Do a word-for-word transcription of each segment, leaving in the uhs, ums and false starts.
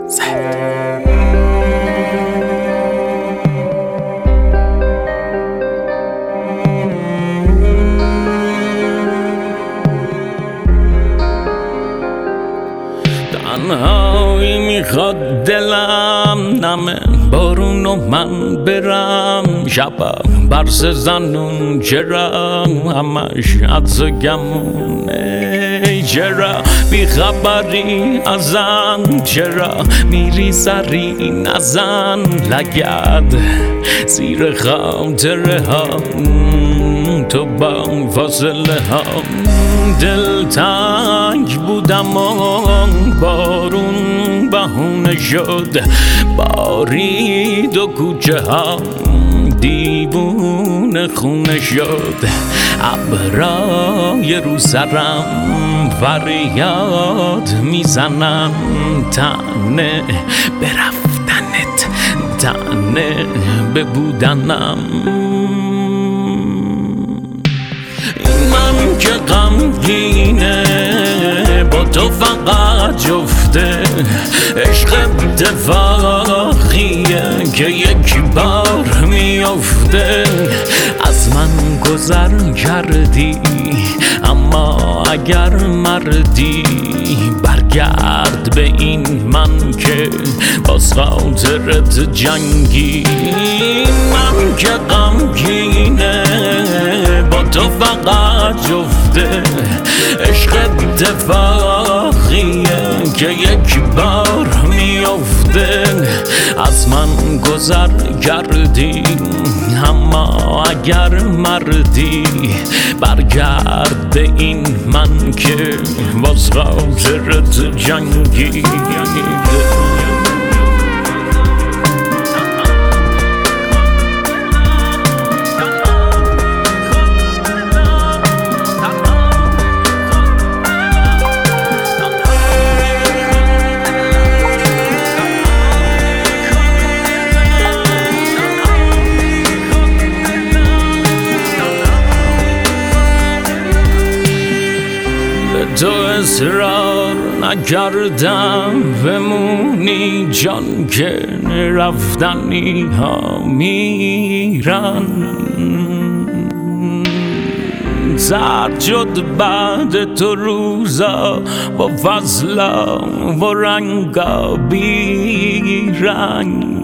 تنهایی میخواد دلم نمه بارون و من برم شبا برس زنون چرا همش عدس و گمونه چرا بیخبری ازم چرا میری سری نزن لگد زیر خاطره ها تو با فاصله ها دل تنگ بودم و بارون بهونه شد بارید و کوچه ها دیوونه خونه شد ابرای رو سرم فریاد میزنم تنه برفتنت تنه ببودنم من که غمگینه با تو فقط جفته عشق اتفاقیه که یک بار میافته از من گذر کردی اما اگر مردی برگرد به این من که باز خاطرت جنگی من که غمگینه با تو فقط جفته عشق اتفاقیه که یک بار میافته از من گذر کردی اما اگر مردی برگرد به این من که باز خاطرت جنگی تو اصرار نکردم بمونی جان که رفتنی ها میرن زرد شد بعد تو روزا با فضلا و رنگا بیرنگ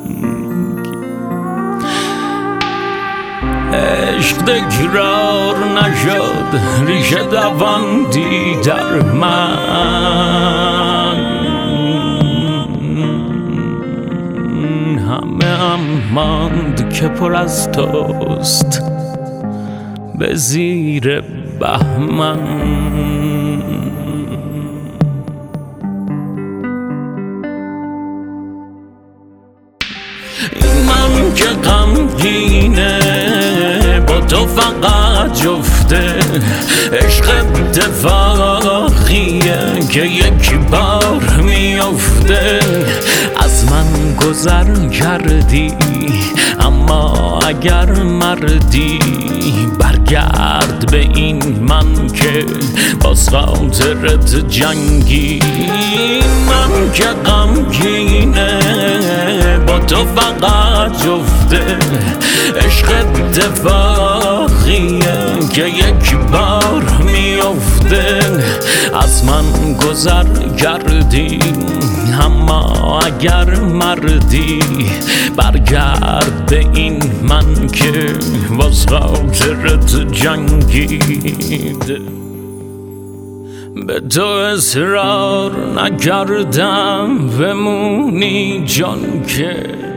عشق تکرار نشد ریشه دواندی در من همه هم ماند که پر از توست به زیر بهمن من که غمگینه با تو فقط جفته عشق اتفاقیه که یک بار میافته از من گذر کردی اما اگر مردی برگرد به این من که باز خاطرت جنگی من که غمگینه با تو فقط جفته عشق اتفاقیه که یک بار میافته از من گذر کردی اما اگر مردی برگرد به این من که باز خاطرت جنگید به تو اصرار نکردم بمونی جان که